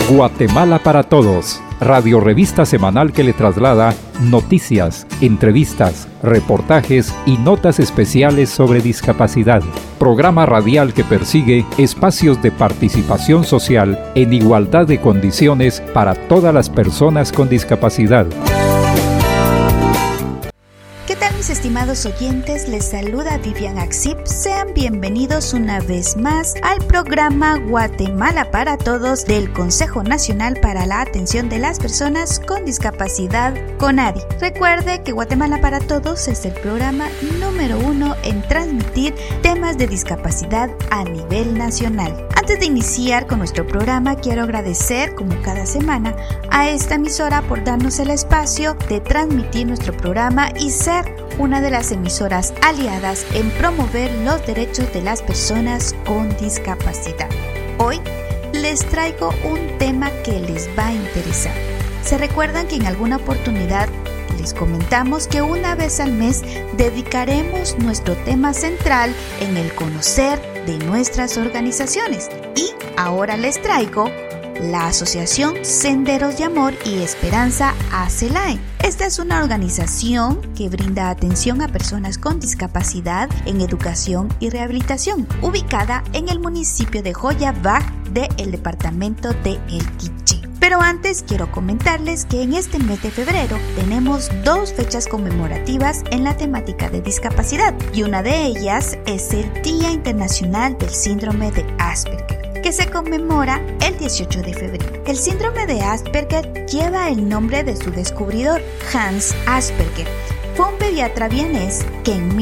Guatemala para Todos, radiorevista semanal que le traslada noticias, entrevistas, reportajes y notas especiales sobre discapacidad. Programa radial que persigue espacios de participación social en igualdad de condiciones para todas las personas con discapacidad. ¿Qué tal, mis estimados oyentes? Les saluda Vivian Axip. Sean bienvenidos una vez más al programa Guatemala para Todos del Consejo Nacional para la Atención de las Personas con Discapacidad, CONADI. Recuerde que Guatemala para Todos es el programa número 1 en transmitir temas de discapacidad a nivel nacional. Antes de iniciar con nuestro programa, quiero agradecer, como cada semana, a esta emisora por darnos el espacio de transmitir nuestro programa y ser una de las emisoras aliadas en promover los derechos de las personas con discapacidad. Hoy les traigo un tema que les va a interesar. ¿Se recuerdan que en alguna oportunidad les comentamos que una vez al mes dedicaremos nuestro tema central en el conocer de nuestras organizaciones? Y ahora les traigo la Asociación Senderos de Amor y Esperanza ACELAE. Esta es una organización que brinda atención a personas con discapacidad en educación y rehabilitación, ubicada en el municipio de Joyabaj del departamento de El Quiché. Pero antes quiero comentarles que en este mes de febrero tenemos 2 fechas conmemorativas en la temática de discapacidad, y una de ellas es el Día Internacional del Síndrome de Asperger, que se conmemora el 18 de febrero. El síndrome de Asperger lleva el nombre de su descubridor, Hans Asperger. Fue un pediatra vienés que en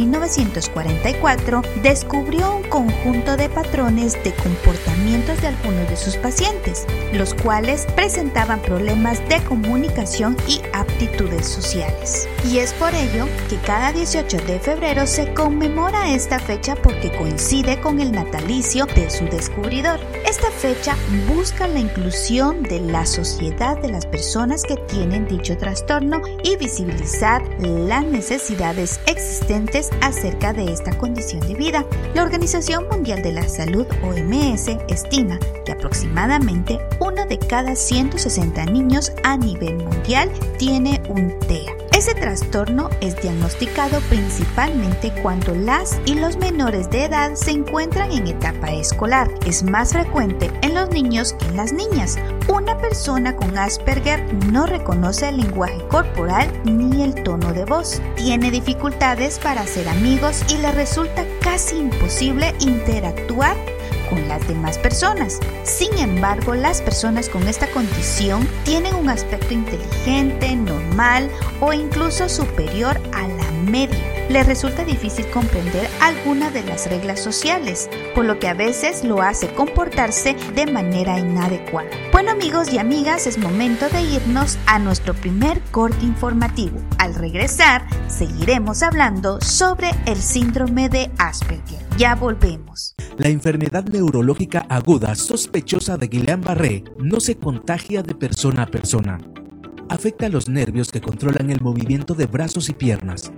1944 descubrió un conjunto de patrones de comportamientos de algunos de sus pacientes, los cuales presentaban problemas de comunicación y aptitudes sociales. Y es por ello que cada 18 de febrero se conmemora esta fecha, porque coincide con el natalicio de su descubridor. Esta fecha busca la inclusión de la sociedad de las personas que tienen dicho trastorno y visibilizar las necesidades existentes acerca de esta condición de vida. La Organización Mundial de la Salud, OMS, estima que aproximadamente 1 de cada 160 niños a nivel mundial tiene un TEA. Ese trastorno es diagnosticado principalmente cuando las y los menores de edad se encuentran en etapa escolar. Es más frecuente en los niños que en las niñas. Una persona con Asperger no reconoce el lenguaje corporal ni el tono de voz. Tiene dificultades para hacer amigos y le resulta casi imposible interactuar con las demás personas. Sin embargo, las personas con esta condición tienen un aspecto inteligente, normal o incluso superior a la media. Les resulta difícil comprender alguna de las reglas sociales, por lo que a veces lo hace comportarse de manera inadecuada. Bueno, amigos y amigas, es momento de irnos a nuestro primer corte informativo. Al regresar, seguiremos hablando sobre el síndrome de Asperger. Ya volvemos. La enfermedad neurológica aguda sospechosa de Guillain-Barré no se contagia de persona a persona. Afecta a los nervios que controlan el movimiento de brazos y piernas.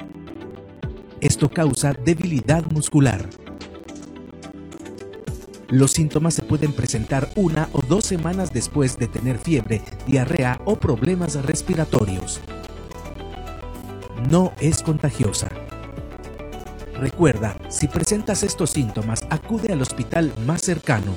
Esto causa debilidad muscular. Los síntomas se pueden presentar 1 o 2 semanas después de tener fiebre, diarrea o problemas respiratorios. No es contagiosa. Recuerda, si presentas estos síntomas, acude al hospital más cercano.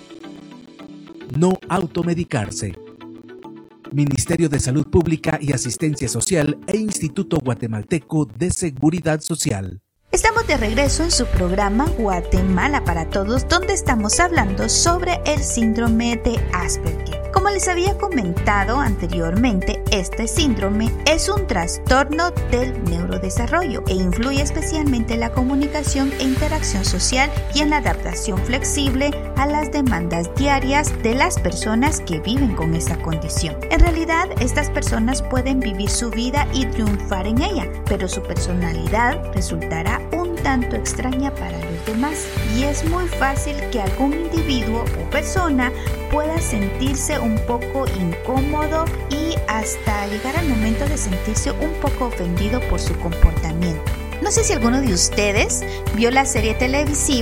No automedicarse. Ministerio de Salud Pública y Asistencia Social e Instituto Guatemalteco de Seguridad Social. Estamos de regreso en su programa Guatemala para Todos, donde estamos hablando sobre el síndrome de Asperger. Como les había comentado anteriormente, este síndrome es un trastorno del neurodesarrollo e influye especialmente en la comunicación e interacción social y en la adaptación flexible a las demandas diarias de las personas que viven con esta condición. En realidad, estas personas pueden vivir su vida y triunfar en ella, pero su personalidad resultará un tanto extraña para los demás, y es muy fácil que algún individuo o persona pueda sentirse un poco incómodo y hasta llegar al momento de sentirse un poco ofendido por su comportamiento. No sé si alguno de ustedes vio la serie televisiva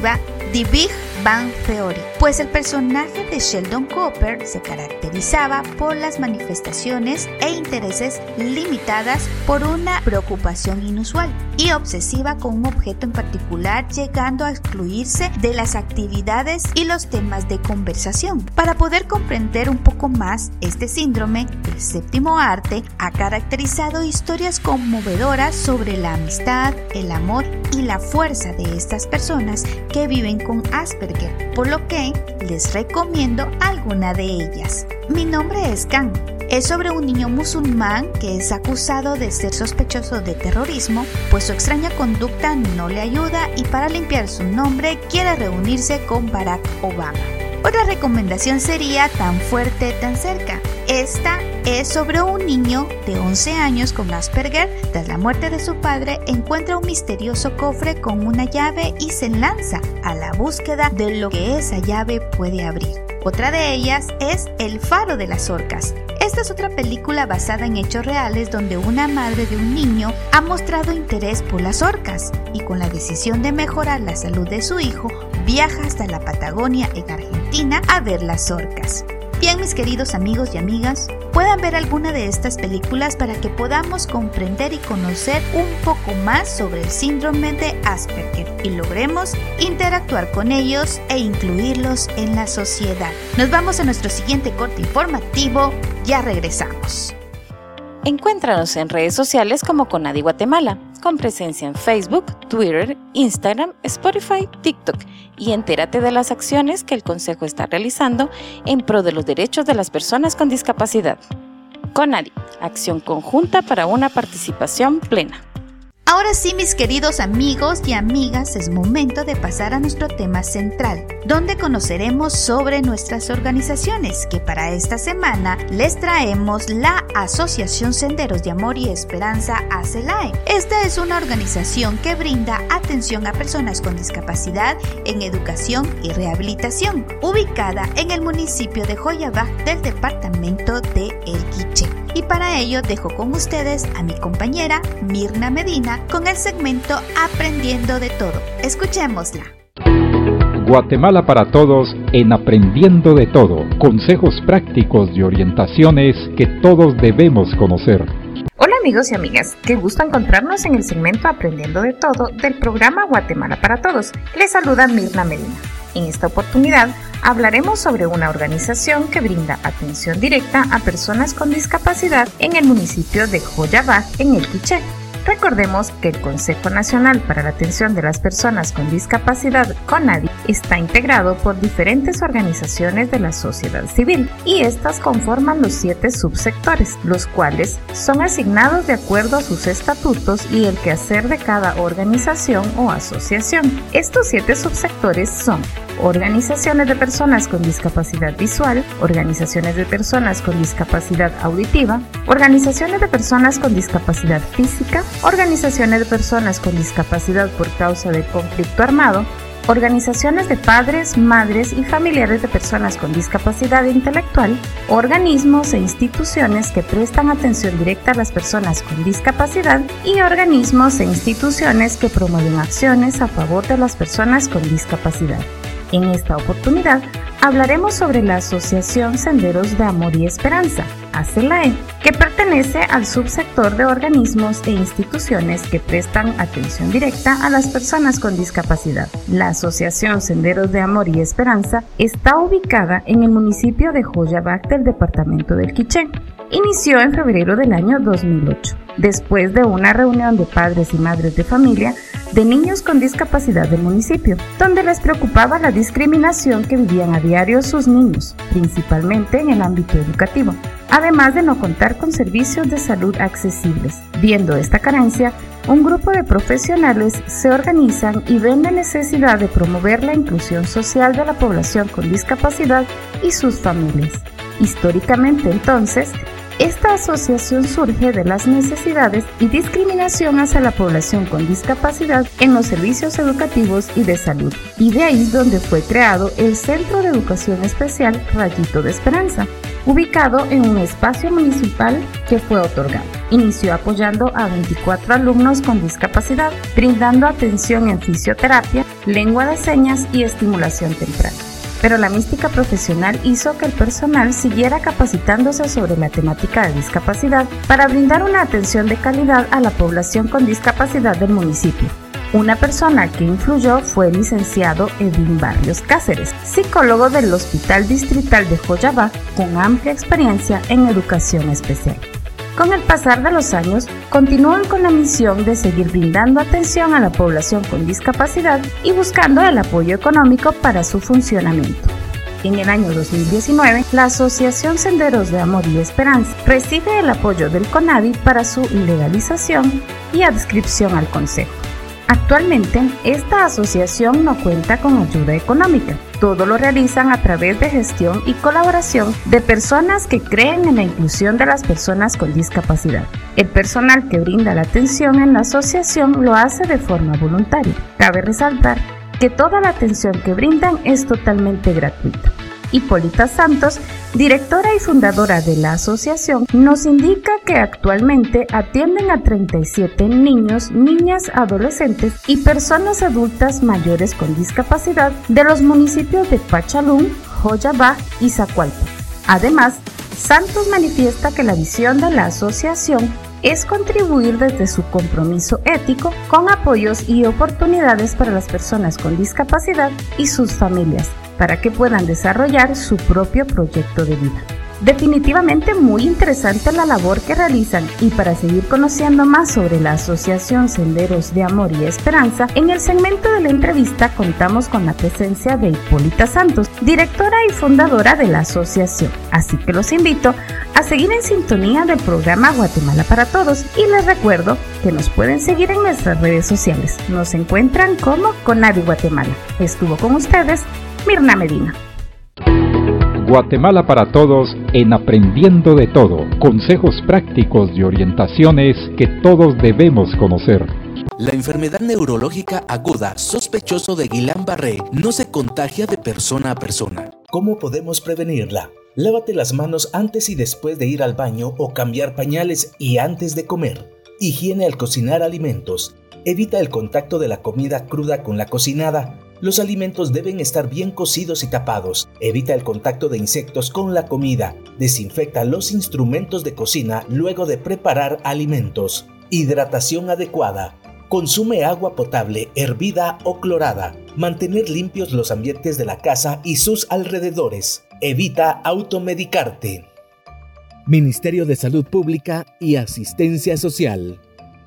The Big Bang Theory, pues el personaje de Sheldon Cooper se caracterizaba por las manifestaciones e intereses limitadas por una preocupación inusual y obsesiva con un objeto en particular, llegando a excluirse de las actividades y los temas de conversación. Para poder comprender un poco más este síndrome, el séptimo arte ha caracterizado historias conmovedoras sobre la amistad, el amor y la fuerza de estas personas que viven con Asperger, por lo que les recomiendo alguna de ellas. Mi nombre es Khan. Es sobre un niño musulmán que es acusado de ser sospechoso de terrorismo, pues su extraña conducta no le ayuda y para limpiar su nombre quiere reunirse con Barack Obama. Otra recomendación sería Tan fuerte, tan cerca. Esta es sobre un niño de 11 años con Asperger. Tras la muerte de su padre, encuentra un misterioso cofre con una llave y se lanza a la búsqueda de lo que esa llave puede abrir. Otra de ellas es El faro de las orcas. Esta es otra película basada en hechos reales donde una madre de un niño ha mostrado interés por las orcas y con la decisión de mejorar la salud de su hijo, viaja hasta la Patagonia en Argentina a ver las orcas. Bien, mis queridos amigos y amigas, puedan ver alguna de estas películas para que podamos comprender y conocer un poco más sobre el síndrome de Asperger y logremos interactuar con ellos e incluirlos en la sociedad. Nos vamos a nuestro siguiente corte informativo, ya regresamos. Encuéntranos en redes sociales como Conadi Guatemala, con presencia en Facebook, Twitter, Instagram, Spotify, TikTok y entérate de las acciones que el Consejo está realizando en pro de los derechos de las personas con discapacidad. Conadi, acción conjunta para una participación plena. Ahora sí, mis queridos amigos y amigas, es momento de pasar a nuestro tema central, donde conoceremos sobre nuestras organizaciones, que para esta semana les traemos la Asociación Senderos de Amor y Esperanza ACELAE. Esta es una organización que brinda atención a personas con discapacidad en educación y rehabilitación, ubicada en el municipio de Joyabaj del departamento de El Quiché. Y para ello dejo con ustedes a mi compañera Mirna Medina con el segmento Aprendiendo de Todo. Escuchémosla. Guatemala para todos en Aprendiendo de Todo. Consejos prácticos y orientaciones que todos debemos conocer. Hola amigos y amigas, qué gusto encontrarnos en el segmento Aprendiendo de Todo del programa Guatemala para Todos. Les saluda Mirna Medina. En esta oportunidad hablaremos sobre una organización que brinda atención directa a personas con discapacidad en el municipio de Joyabaj, en El Quiché. Recordemos que el Consejo Nacional para la Atención de las Personas con Discapacidad, CONADI, está integrado por diferentes organizaciones de la sociedad civil y estas conforman los 7 subsectores, los cuales son asignados de acuerdo a sus estatutos y el quehacer de cada organización o asociación. Estos 7 subsectores son organizaciones de personas con discapacidad visual, organizaciones de personas con discapacidad auditiva, organizaciones de personas con discapacidad física, organizaciones de personas con discapacidad por causa de conflicto armado, organizaciones de padres, madres y familiares de personas con discapacidad intelectual, organismos e instituciones que prestan atención directa a las personas con discapacidad y organismos e instituciones que promueven acciones a favor de las personas con discapacidad. En esta oportunidad hablaremos sobre la Asociación Senderos de Amor y Esperanza, ACELAE, que pertenece al subsector de organismos e instituciones que prestan atención directa a las personas con discapacidad. La Asociación Senderos de Amor y Esperanza está ubicada en el municipio de Joyabaj del departamento del Quiché. Inició en febrero del año 2008, después de una reunión de padres y madres de familia de niños con discapacidad del municipio, donde les preocupaba la discriminación que vivían a diario sus niños, principalmente en el ámbito educativo, además de no contar con servicios de salud accesibles. Viendo esta carencia, un grupo de profesionales se organizan y ven la necesidad de promover la inclusión social de la población con discapacidad y sus familias. Históricamente, entonces, esta asociación surge de las necesidades y discriminación hacia la población con discapacidad en los servicios educativos y de salud, y de ahí es donde fue creado el Centro de Educación Especial Rayito de Esperanza, ubicado en un espacio municipal que fue otorgado. Inició apoyando a 24 alumnos con discapacidad, brindando atención en fisioterapia, lengua de señas y estimulación temprana. Pero la mística profesional hizo que el personal siguiera capacitándose sobre la temática de discapacidad para brindar una atención de calidad a la población con discapacidad del municipio. Una persona que influyó fue el licenciado Edwin Barrios Cáceres, psicólogo del Hospital Distrital de Joyabá, con amplia experiencia en educación especial. Con el pasar de los años, continúan con la misión de seguir brindando atención a la población con discapacidad y buscando el apoyo económico para su funcionamiento. En el año 2019, la Asociación Senderos de Amor y Esperanza recibe el apoyo del CONADI para su legalización y adscripción al Consejo. Actualmente, esta asociación no cuenta con ayuda económica. Todo lo realizan a través de gestión y colaboración de personas que creen en la inclusión de las personas con discapacidad. El personal que brinda la atención en la asociación lo hace de forma voluntaria. Cabe resaltar que toda la atención que brindan es totalmente gratuita. Hipólita Santos, directora y fundadora de la asociación, nos indica que actualmente atienden a 37 niños, niñas, adolescentes y personas adultas mayores con discapacidad de los municipios de Pachalún, Joyabá y Zacualpa. Además, Santos manifiesta que la visión de la asociación es contribuir desde su compromiso ético con apoyos y oportunidades para las personas con discapacidad y sus familias, para que puedan desarrollar su propio proyecto de vida. Definitivamente muy interesante la labor que realizan, y para seguir conociendo más sobre la Asociación Senderos de Amor y Esperanza, en el segmento de la entrevista contamos con la presencia de Hipólita Santos, directora y fundadora de la asociación. Así que los invito a seguir en sintonía del programa Guatemala para Todos, y les recuerdo que nos pueden seguir en nuestras redes sociales. Nos encuentran como CONADI Guatemala. Estuvo con ustedes Mirna Medina. Guatemala para Todos en Aprendiendo de Todo. Consejos prácticos y orientaciones que todos debemos conocer. La enfermedad neurológica aguda sospechoso de Guillain-Barré no se contagia de persona a persona. ¿Cómo podemos prevenirla? Lávate las manos antes y después de ir al baño o cambiar pañales y antes de comer. Higiene al cocinar alimentos. Evita el contacto de la comida cruda con la cocinada. Los alimentos deben estar bien cocidos y tapados. Evita el contacto de insectos con la comida. Desinfecta los instrumentos de cocina luego de preparar alimentos. Hidratación adecuada. Consume agua potable, hervida o clorada. Mantener limpios los ambientes de la casa y sus alrededores. Evita automedicarte. Ministerio de Salud Pública y Asistencia Social.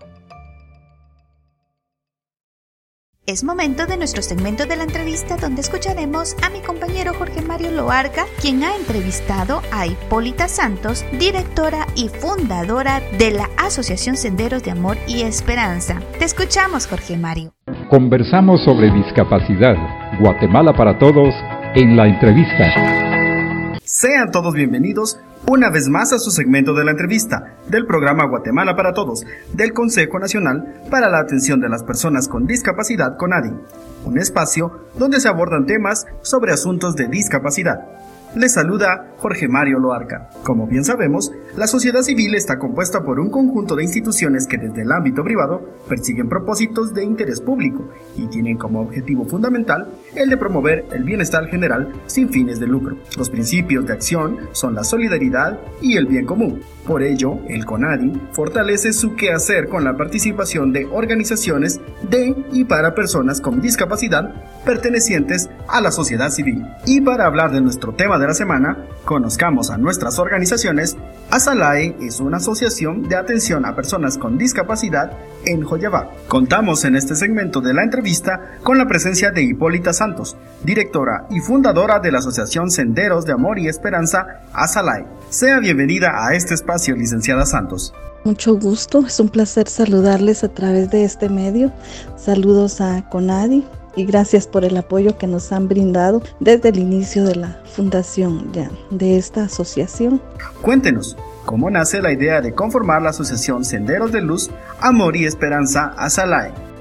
Es momento de nuestro segmento de la entrevista, donde escucharemos a mi compañero Jorge Mario Loarca, quien ha entrevistado a Hipólita Santos, directora y fundadora de la Asociación Senderos de Amor y Esperanza. Te escuchamos, Jorge Mario. Conversamos sobre discapacidad. Guatemala para Todos en la entrevista. Sean todos bienvenidos una vez más a su segmento de la entrevista del programa Guatemala para Todos del Consejo Nacional para la Atención de las Personas con Discapacidad, CONADI, un espacio donde se abordan temas sobre asuntos de discapacidad. Les saluda Jorge Mario Loarca. Como bien sabemos, la sociedad civil está compuesta por un conjunto de instituciones que desde el ámbito privado persiguen propósitos de interés público y tienen como objetivo fundamental el de promover el bienestar general sin fines de lucro. Los principios de acción son la solidaridad y el bien común. Por ello, el CONADI fortalece su quehacer con la participación de organizaciones de y para personas con discapacidad pertenecientes a la sociedad civil. Y para hablar de nuestro tema de la semana, conozcamos a nuestras organizaciones. ASALAE es una asociación de atención a personas con discapacidad en Joyabá. Contamos en este segmento de la entrevista con la presencia de Hipólita Santos, directora y fundadora de la Asociación Senderos de Amor y Esperanza, ASALAE. Sea bienvenida a este espacio, licenciada Santos. Mucho gusto, es un placer saludarles a través de este medio. Saludos a CONADI y gracias por el apoyo que nos han brindado desde el inicio de la fundación de esta asociación. Cuéntenos, ¿cómo nace la idea de conformar la Asociación Senderos de Luz, Amor y Esperanza, ASALAE?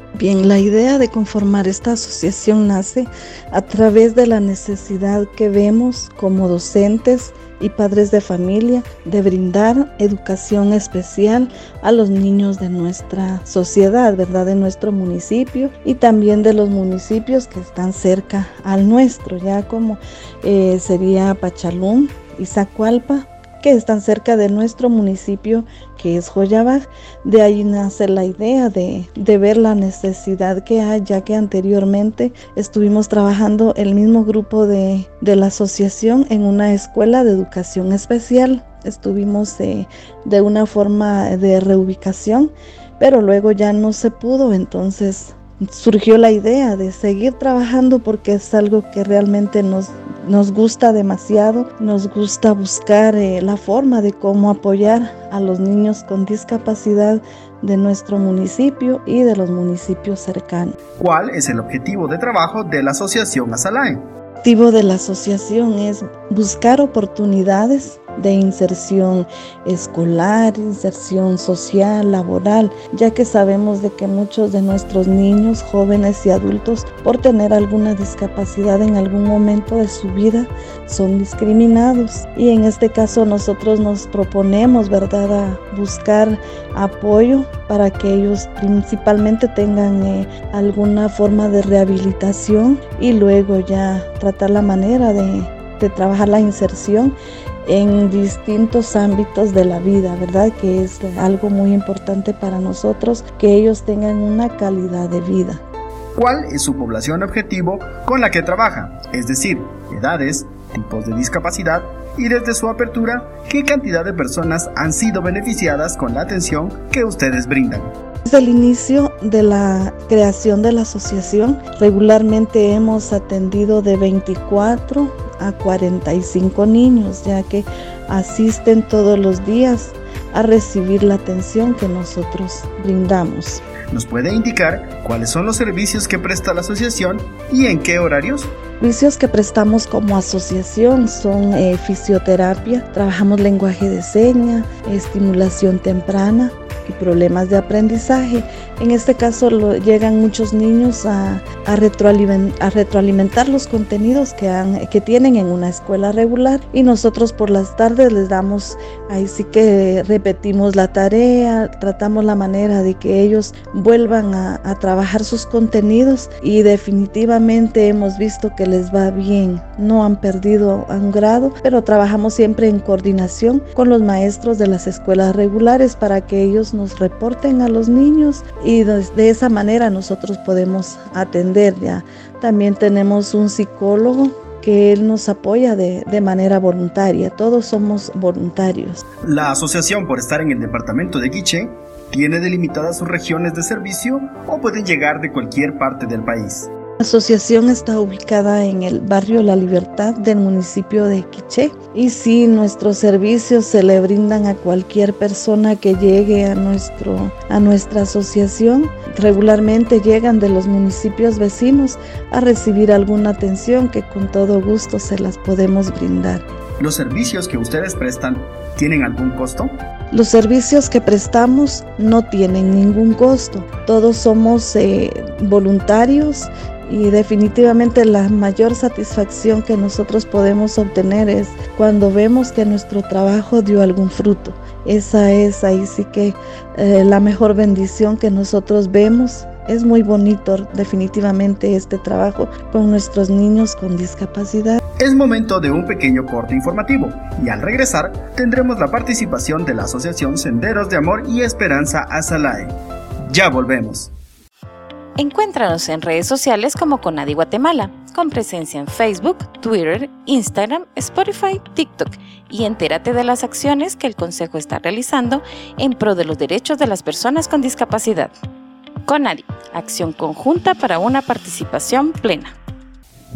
Bien, la idea de conformar esta asociación nace a través de la necesidad que vemos como docentes y padres de familia de brindar educación especial a los niños de nuestra sociedad, ¿verdad? De nuestro municipio y también de los municipios que están cerca al nuestro, ya como sería Pachalún y Zacualpa, que están cerca de nuestro municipio, que es Joyabaj. De ahí nace la idea de ver la necesidad que hay, ya que anteriormente estuvimos trabajando el mismo grupo de la asociación en una escuela de educación especial. Estuvimos de una forma de reubicación, pero luego ya no se pudo, entonces surgió la idea de seguir trabajando porque es algo que realmente nos gusta demasiado, nos gusta buscar la forma de cómo apoyar a los niños con discapacidad de nuestro municipio y de los municipios cercanos. ¿Cuál es el objetivo de trabajo de la Asociación Azalae? El objetivo de la asociación es buscar oportunidades de inserción escolar, inserción social, laboral, ya que sabemos de que muchos de nuestros niños, jóvenes y adultos, por tener alguna discapacidad en algún momento de su vida, son discriminados. Y en este caso nosotros nos proponemos, ¿verdad?, a buscar apoyo para que ellos principalmente tengan alguna forma de rehabilitación y luego ya tratar la manera de trabajar la inserción en distintos ámbitos de la vida, ¿verdad? Que es algo muy importante para nosotros, que ellos tengan una calidad de vida. ¿Cuál es su población objetivo con la que trabaja? Es decir, edades, tipos de discapacidad y desde su apertura, ¿qué cantidad de personas han sido beneficiadas con la atención que ustedes brindan? Desde el inicio de la creación de la asociación, regularmente hemos atendido de 24 a 45 niños, ya que asisten todos los días a recibir la atención que nosotros brindamos. ¿Nos puede indicar cuáles son los servicios que presta la asociación y en qué horarios? Servicios que prestamos como asociación son fisioterapia, trabajamos lenguaje de señas, estimulación temprana y problemas de aprendizaje. En este caso llegan muchos niños a retroalimentar los contenidos que tienen en una escuela regular, y nosotros por las tardes les damos, ahí sí que repetimos la tarea, tratamos la manera de que ellos vuelvan a trabajar sus contenidos, y definitivamente hemos visto que les va bien, no han perdido un grado, pero trabajamos siempre en coordinación con los maestros de las escuelas regulares para que ellos nos reporten a los niños y de esa manera nosotros podemos atender. Ya también tenemos un psicólogo que él nos apoya de manera voluntaria, todos somos voluntarios. La asociación, por estar en el departamento de Quiché, ¿tiene delimitadas sus regiones de servicio o pueden llegar de cualquier parte del país? La asociación está ubicada en el barrio La Libertad del municipio de Quiché, y sí, nuestros servicios se le brindan a cualquier persona que llegue a nuestra asociación. Regularmente llegan de los municipios vecinos a recibir alguna atención que con todo gusto se las podemos brindar. ¿Los servicios que ustedes prestan tienen algún costo? Los servicios que prestamos no tienen ningún costo. Todos somos voluntarios, y definitivamente la mayor satisfacción que nosotros podemos obtener es cuando vemos que nuestro trabajo dio algún fruto. Esa es ahí sí que la mejor bendición que nosotros vemos. Es muy bonito definitivamente este trabajo con nuestros niños con discapacidad. Es momento de un pequeño corte informativo, y al regresar tendremos la participación de la Asociación Senderos de Amor y Esperanza Azalae. Ya volvemos. Encuéntranos en redes sociales como Conadi Guatemala, con presencia en Facebook, Twitter, Instagram, Spotify, TikTok, y entérate de las acciones que el Consejo está realizando en pro de los derechos de las personas con discapacidad. Conadi, acción conjunta para una participación plena.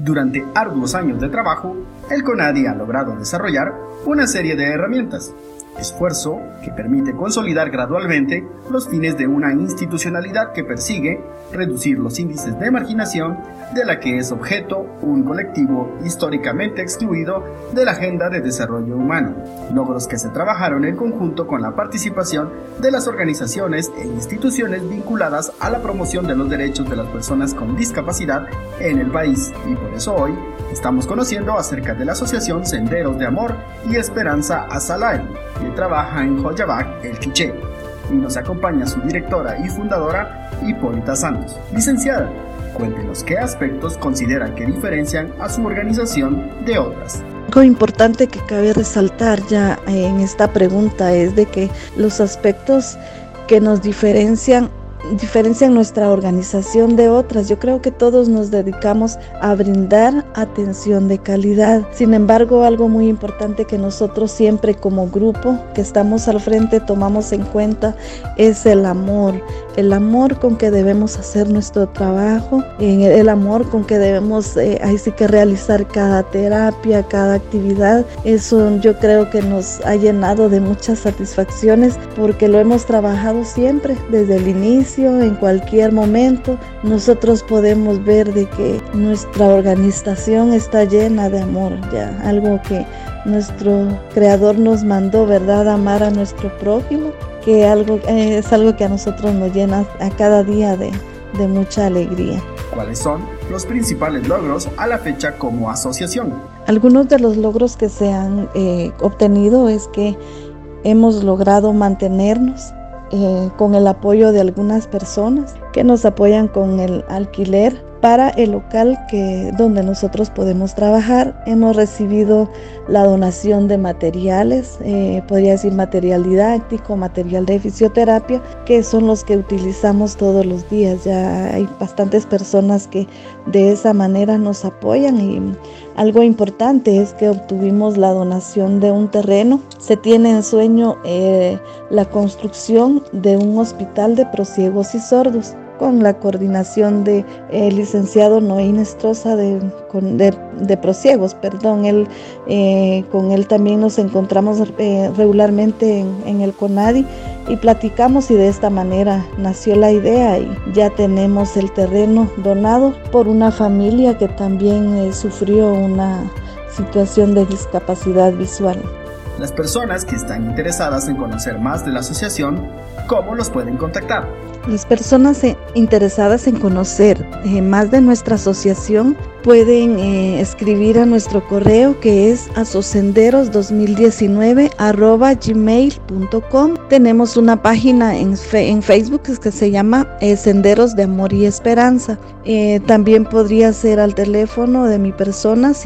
Durante arduos años de trabajo, el CONADI ha logrado desarrollar una serie de herramientas. esfuerzo que permite consolidar gradualmente los fines de una institucionalidad que persigue reducir los índices de marginación de la que es objeto un colectivo históricamente excluido de la agenda de desarrollo humano, logros que se trabajaron en conjunto con la participación de las organizaciones e instituciones vinculadas a la promoción de los derechos de las personas con discapacidad en el país, y por eso hoy estamos conociendo acerca de la Asociación Senderos de Amor y Esperanza Azalai, que trabaja en Joyabac, El Quiché, y nos acompaña su directora y fundadora, Hipólita Santos. Licenciada, cuéntenos qué aspectos considera que diferencian a su organización de otras. Algo importante que cabe resaltar ya en esta pregunta es de que los aspectos que nos diferencian nuestra organización de otras. Yo creo que todos nos dedicamos a brindar atención de calidad. Sin embargo, algo muy importante que nosotros siempre como grupo que estamos al frente tomamos en cuenta es el amor con que debemos hacer nuestro trabajo, el amor con que debemos ahí sí que realizar cada terapia, cada actividad. Eso yo creo que nos ha llenado de muchas satisfacciones porque lo hemos trabajado siempre desde el inicio. En cualquier momento nosotros podemos ver de que nuestra organización está llena de amor, ya algo que nuestro creador nos mandó, ¿verdad? Amar a nuestro prójimo, que es algo que a nosotros nos llena a cada día de mucha alegría. ¿Cuáles son los principales logros a la fecha como asociación? Algunos de los logros que se han obtenido es que hemos logrado mantenernos con el apoyo de algunas personas que nos apoyan con el alquiler para el local donde nosotros podemos trabajar. Hemos recibido la donación de materiales, podría decir material didáctico, material de fisioterapia, que son los que utilizamos todos los días. Ya hay bastantes personas que de esa manera nos apoyan, y algo importante es que obtuvimos la donación de un terreno. Se tiene en sueño la construcción de un hospital de prosiegos y sordos, con la coordinación de licenciado Noé Nestroza de Prosiegos, perdón. Con él también nos encontramos regularmente en el CONADI y platicamos, y de esta manera nació la idea, y ya tenemos el terreno donado por una familia que también sufrió una situación de discapacidad visual. Las personas que están interesadas en conocer más de la asociación, ¿cómo los pueden contactar? Las personas interesadas en conocer más de nuestra asociación pueden escribir a nuestro correo, que es asosenderos2019@gmail.com. Tenemos una página en Facebook que se llama Senderos de Amor y Esperanza. También podría ser al teléfono de mi persona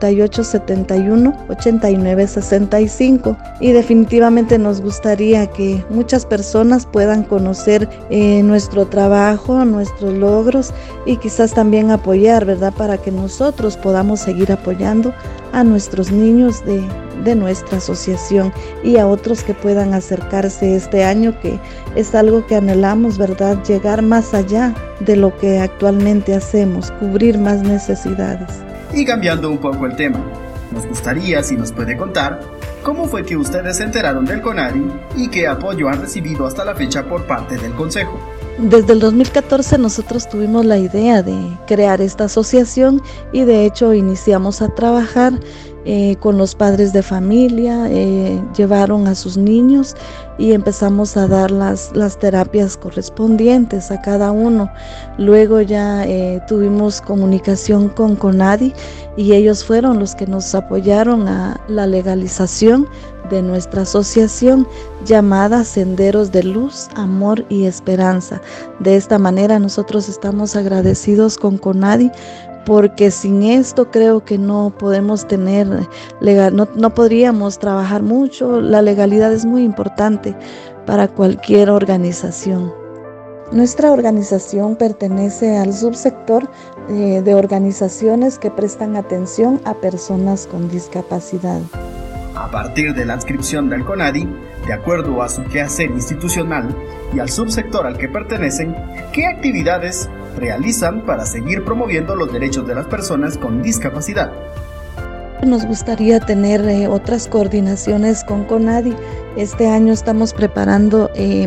5871-8965, y definitivamente nos gustaría que muchas personas puedan conocer nuestro trabajo, nuestros logros, y quizás también apoyar, ¿verdad? Para que nosotros podamos seguir apoyando a nuestros niños de nuestra asociación, y a otros que puedan acercarse este año, que es algo que anhelamos, ¿verdad? Llegar más allá de lo que actualmente hacemos, cubrir más necesidades. Y cambiando un poco el tema, nos gustaría si nos puede contar cómo fue que ustedes se enteraron del CONADI y qué apoyo han recibido hasta la fecha por parte del Consejo. Desde el 2014 nosotros tuvimos la idea de crear esta asociación, y de hecho iniciamos a trabajar con los padres de familia. Llevaron a sus niños y empezamos a dar las terapias correspondientes a cada uno. Luego ya tuvimos comunicación con CONADI, y ellos fueron los que nos apoyaron a la legalización de nuestra asociación llamada Senderos de Luz, Amor y Esperanza. De esta manera nosotros estamos agradecidos con CONADI, porque sin esto creo que no podemos tener no podríamos trabajar mucho. La legalidad es muy importante para cualquier organización. Nuestra organización pertenece al subsector de organizaciones que prestan atención a personas con discapacidad. A partir de la adscripción del CONADI, de acuerdo a su quehacer institucional y al subsector al que pertenecen, ¿qué actividades realizan para seguir promoviendo los derechos de las personas con discapacidad? Nos gustaría tener otras coordinaciones con CONADI, Este año estamos preparando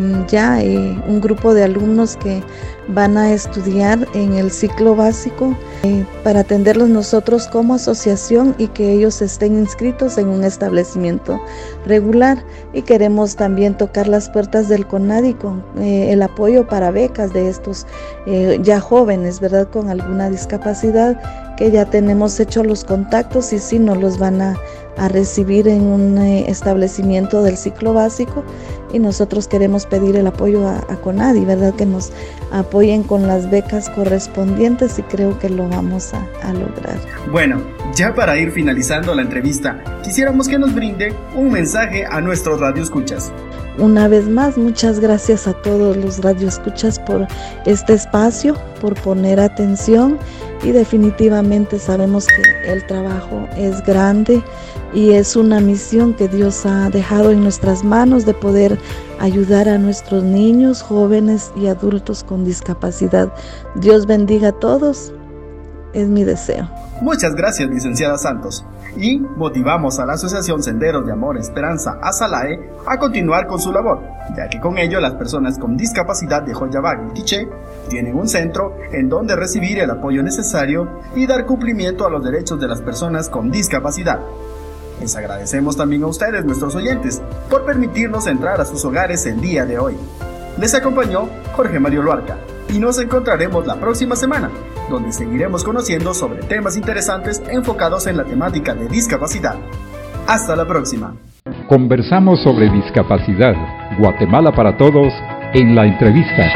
un grupo de alumnos que van a estudiar en el ciclo básico para atenderlos nosotros como asociación y que ellos estén inscritos en un establecimiento regular. Y queremos también tocar las puertas del CONADI con el apoyo para becas de estos ya jóvenes, ¿verdad?, con alguna discapacidad, que ya tenemos hecho los contactos y sí nos los van a recibir en un establecimiento del ciclo básico, y nosotros queremos pedir el apoyo a CONADI, ¿verdad?, que nos apoyen con las becas correspondientes, y creo que lo vamos a lograr. Bueno, ya para ir finalizando la entrevista, quisiéramos que nos brinde un mensaje a nuestros radioescuchas. Una vez más, muchas gracias a todos los radioescuchas por este espacio, por poner atención, y definitivamente sabemos que el trabajo es grande y es una misión que Dios ha dejado en nuestras manos de poder ayudar a nuestros niños, jóvenes y adultos con discapacidad. Dios bendiga a todos, es mi deseo. Muchas gracias, licenciada Santos. Y motivamos a la Asociación Senderos de Amor Esperanza Azalae a continuar con su labor, ya que con ello las personas con discapacidad de Joyabag y Quiché tienen un centro en donde recibir el apoyo necesario y dar cumplimiento a los derechos de las personas con discapacidad. Les agradecemos también a ustedes, nuestros oyentes, por permitirnos entrar a sus hogares el día de hoy. Les acompañó Jorge Mario Loarca y nos encontraremos la próxima semana, donde seguiremos conociendo sobre temas interesantes enfocados en la temática de discapacidad. Hasta la próxima. Conversamos sobre discapacidad. Guatemala para todos en la entrevista.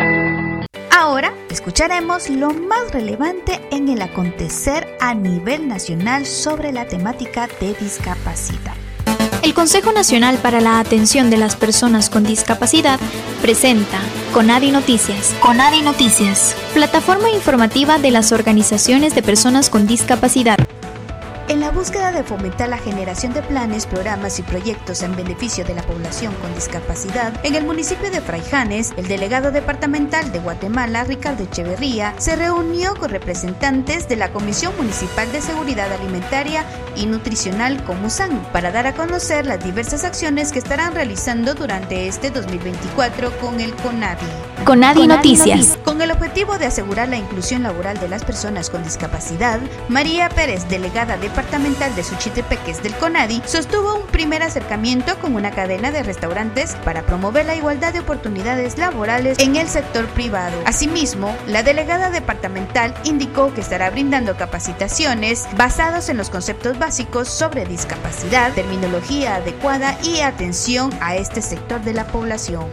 Ahora escucharemos lo más relevante en el acontecer a nivel nacional sobre la temática de discapacidad. El Consejo Nacional para la Atención de las Personas con Discapacidad presenta CONADI Noticias. CONADI Noticias, plataforma informativa de las organizaciones de personas con discapacidad. En la búsqueda de fomentar la generación de planes, programas y proyectos en beneficio de la población con discapacidad, en el municipio de Fraijanes, el delegado departamental de Guatemala, Ricardo Echeverría, se reunió con representantes de la Comisión Municipal de Seguridad Alimentaria y Nutricional Comusan para dar a conocer las diversas acciones que estarán realizando durante este 2024 con el CONADI. CONADI Noticias. Con el objetivo de asegurar la inclusión laboral de las personas con discapacidad, María Pérez, delegada departamental de Suchitepeques del CONADI, sostuvo un primer acercamiento con una cadena de restaurantes para promover la igualdad de oportunidades laborales en el sector privado. Asimismo, la delegada departamental indicó que estará brindando capacitaciones basadas en los conceptos básicos sobre discapacidad, terminología adecuada y atención a este sector de la población.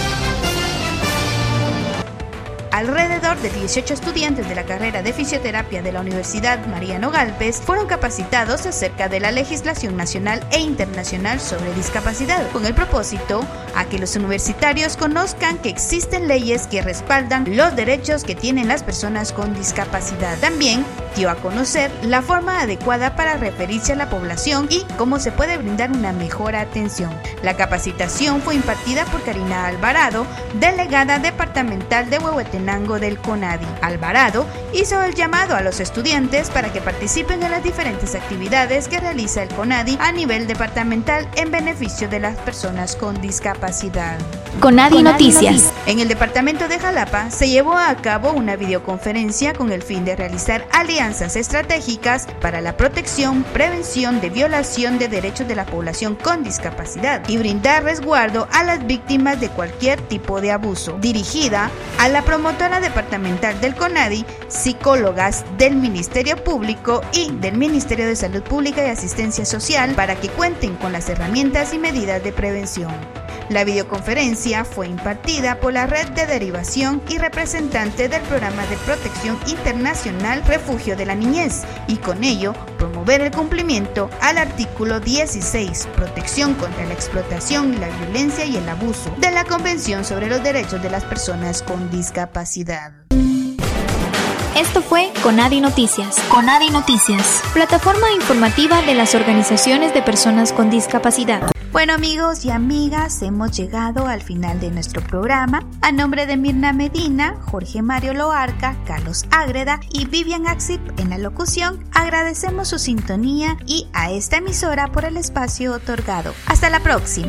Alrededor de 18 estudiantes de la carrera de fisioterapia de la Universidad Mariano Galvez fueron capacitados acerca de la legislación nacional e internacional sobre discapacidad, con el propósito a que los universitarios conozcan que existen leyes que respaldan los derechos que tienen las personas con discapacidad. También dio a conocer la forma adecuada para referirse a la población y cómo se puede brindar una mejor atención. La capacitación fue impartida por Karina Alvarado, delegada departamental de Huehuetenango del CONADI. Alvarado hizo el llamado a los estudiantes para que participen en las diferentes actividades que realiza el CONADI a nivel departamental en beneficio de las personas con discapacidad. CONADI Noticias. En el departamento de Jalapa se llevó a cabo una videoconferencia con el fin de realizar alianzas estratégicas para la protección, prevención de violación de derechos de la población con discapacidad y brindar resguardo a las víctimas de cualquier tipo de abuso, dirigida a la promotora departamental del CONADI, psicólogas del Ministerio Público y del Ministerio de Salud Pública y Asistencia Social para que cuenten con las herramientas y medidas de prevención. La videoconferencia fue impartida por la Red de Derivación y representante del Programa de Protección Internacional Refugio de la Niñez y con ello promover el cumplimiento al artículo 16, protección contra la explotación, la violencia y el abuso de la Convención sobre los Derechos de las Personas con Discapacidad. Esto fue CONADI Noticias. CONADI Noticias, plataforma informativa de las organizaciones de personas con discapacidad. Bueno, amigos y amigas, hemos llegado al final de nuestro programa. A nombre de Mirna Medina, Jorge Mario Loarca, Carlos Ágreda y Vivian Axip en la locución, agradecemos su sintonía y a esta emisora por el espacio otorgado. Hasta la próxima.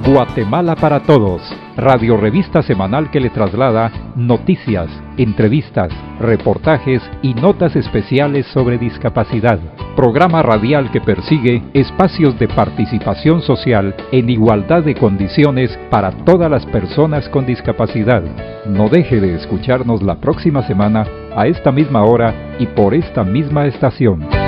Guatemala para Todos, radiorevista semanal que le traslada noticias, entrevistas, reportajes y notas especiales sobre discapacidad. Programa radial que persigue espacios de participación social en igualdad de condiciones para todas las personas con discapacidad. No deje de escucharnos la próxima semana a esta misma hora y por esta misma estación.